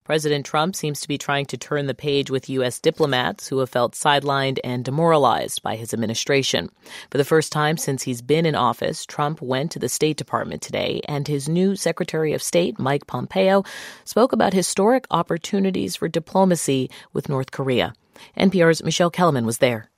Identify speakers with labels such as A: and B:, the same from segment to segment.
A: President Trump seems to be trying to turn the page with U.S. diplomats who have felt sidelined and demoralized by his administration. For the first time since he's been in office, Trump went to the State Department today, and his new Secretary of State, Mike Pompeo, spoke about historic opportunities for diplomacy with North Korea. NPR's Michelle Kellerman was there.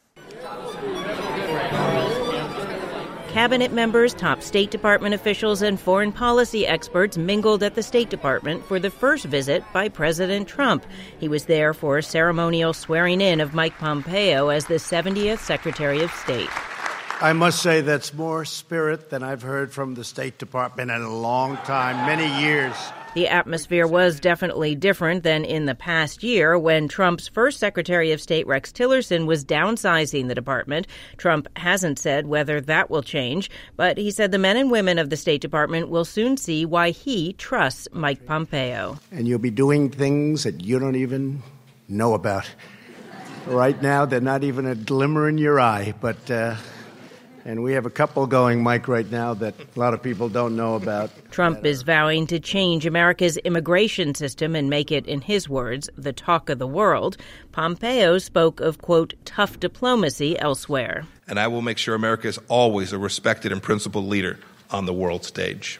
B: Cabinet members, top State Department officials, and foreign policy experts mingled at the State Department for the first visit by President Trump. He was there for a ceremonial swearing-in of Mike Pompeo as the 70th Secretary of State.
C: I must say that's more spirit than I've heard from the State Department in a long time, many years.
B: The atmosphere was definitely different than in the past year when Trump's first Secretary of State, Rex Tillerson, was downsizing the department. Trump hasn't said whether that will change, but he said the men and women of the State Department will soon see why he trusts Mike Pompeo.
C: And you'll be doing things that you don't even know about. Right now, they're not even a glimmer in your eye, but... And we have a couple going, Mike, right now that a lot of people don't know about.
B: Trump is vowing to change America's immigration system and make it, in his words, the talk of the world. Pompeo spoke of, quote, tough diplomacy elsewhere.
D: And I will make sure America is always a respected and principled leader on the world stage.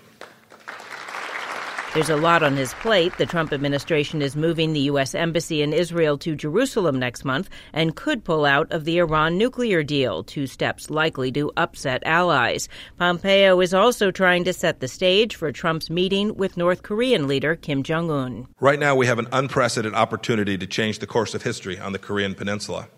B: There's a lot on his plate. The Trump administration is moving the U.S. Embassy in Israel to Jerusalem next month and could pull out of the Iran nuclear deal, 2 steps likely to upset allies. Pompeo is also trying to set the stage for Trump's meeting with North Korean leader Kim Jong-un.
D: Right now, we have an unprecedented opportunity to change the course of history on the Korean Peninsula.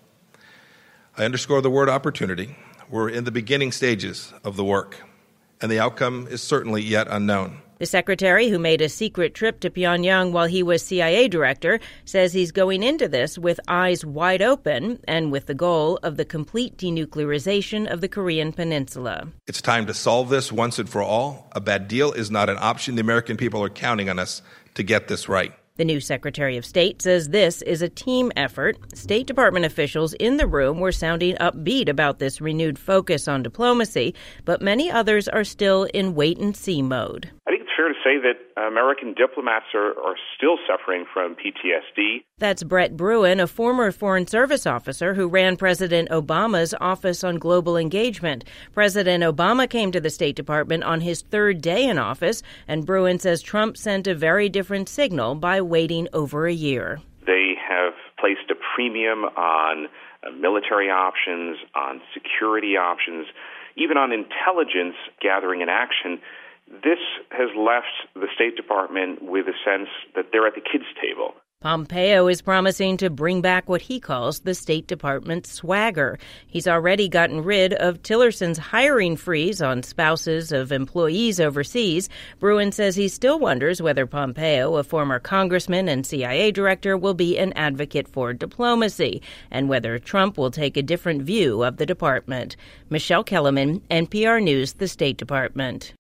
D: I underscore the word opportunity. We're in the beginning stages of the work, and the outcome is certainly yet unknown.
B: The secretary, who made a secret trip to Pyongyang while he was CIA director, says he's going into this with eyes wide open and with the goal of the complete denuclearization of the Korean Peninsula.
D: It's time to solve this once and for all. A bad deal is not an option. The American people are counting on us to get this right.
B: The new Secretary of State says this is a team effort. State Department officials in the room were sounding upbeat about this renewed focus on diplomacy, but many others are still in wait-and-see mode.
E: I think it's fair to say that American diplomats are still suffering from PTSD.
B: That's Brett Bruen, a former Foreign Service officer who ran President Obama's Office on Global Engagement. President Obama came to the State Department on his 3rd day in office, and Bruen says Trump sent a very different signal by waiting over a year.
E: They have placed a premium on military options, on security options, even on intelligence gathering and action. This has left the State Department with a sense that they're at the kids' table.
B: Pompeo is promising to bring back what he calls the State Department swagger. He's already gotten rid of Tillerson's hiring freeze on spouses of employees overseas. Bruen says he still wonders whether Pompeo, a former congressman and CIA director, will be an advocate for diplomacy, and whether Trump will take a different view of the department. Michelle Kellerman, NPR News, the State Department.